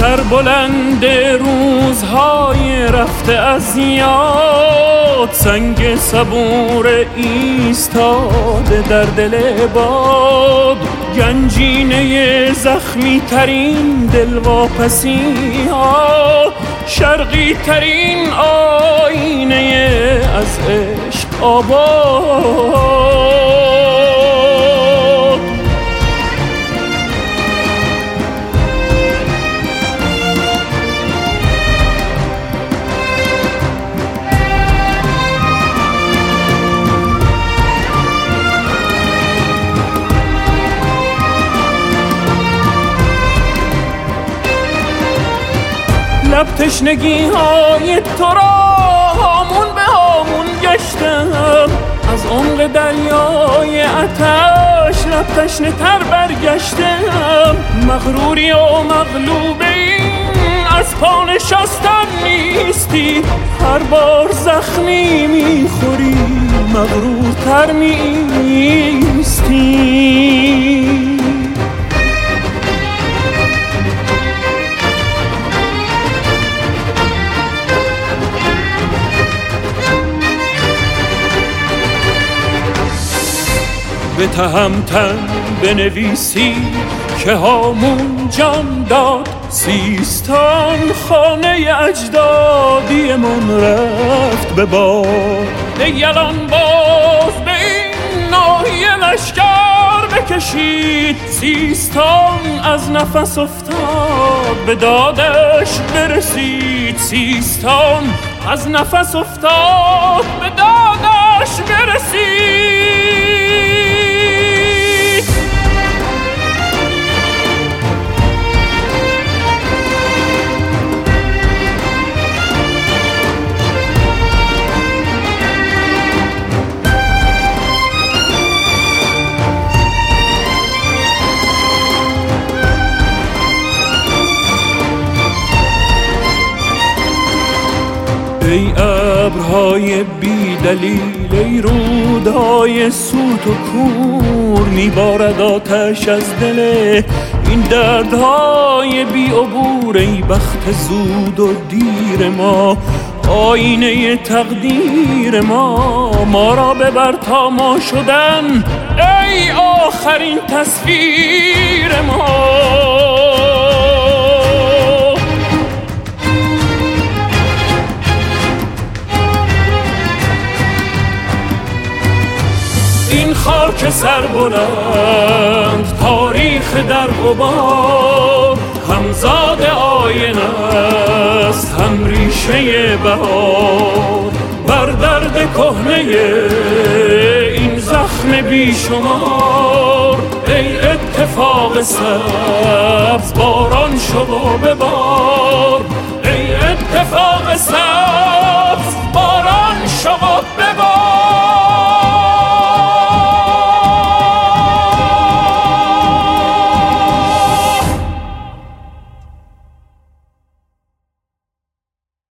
سربلند روزهای رفته از یاد، سنگ صبور ایستاده در دل باد، گنجینه زخمی ترین دلواپسی ها، شرقی ترین آینه از عشق آباد. لب تشنگی های تو را هامون به هامون گشتم، از عمق دریای آتش لب تشنه تر برگشتم. مغروری و مغلوب این از پا نشستن نیستی، هر بار زخمی میخوری مغرورتر میستی. به تهمتن بنویسی که هامون جان داد، سیستان خانه اجدادی من رفت به باد. یلان باز به این ناحیه لشکر بکشید، سیستان از نفس افتاد به دادش برسید، سیستان از نفس افتاد به دادش برسید. ای ابرهای بی دلیل، ای رودهای سوت و کور، میبارد آتش از دل این دردهای بی عبور. ای بخت زود و دیر ما، آینه تقدیر ما را ببر تا ما شدن ای آخرین تصویر ما. این خاک سربلند تاریخ در غبار، همزاد آینه است هم ریشه بهار. بر درد کهنه این زخم بیشمار، ای اتفاق سبز باران شو و ببار، ای اتفاق سبز باران شو و ببار.